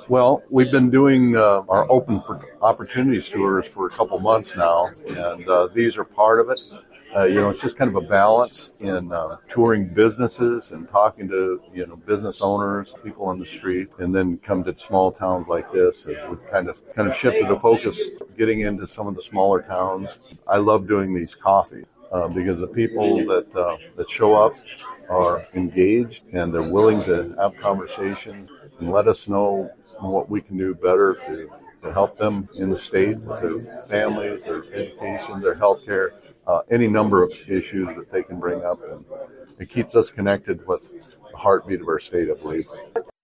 Well, we've been doing our open for opportunities tours for a couple months now, and these are part of it. It's just kind of a balance in touring businesses and talking to business owners, people on the street, and then come to small towns like this. And we've kind of shifted the focus, getting into some of the smaller towns. I love doing these coffees because the people that show up are engaged and they're willing to have conversations and let us know what we can do better to help them in the state with their families, their education, their health care, any number of issues that they can bring up. And it keeps us connected with the heartbeat of our state, I believe.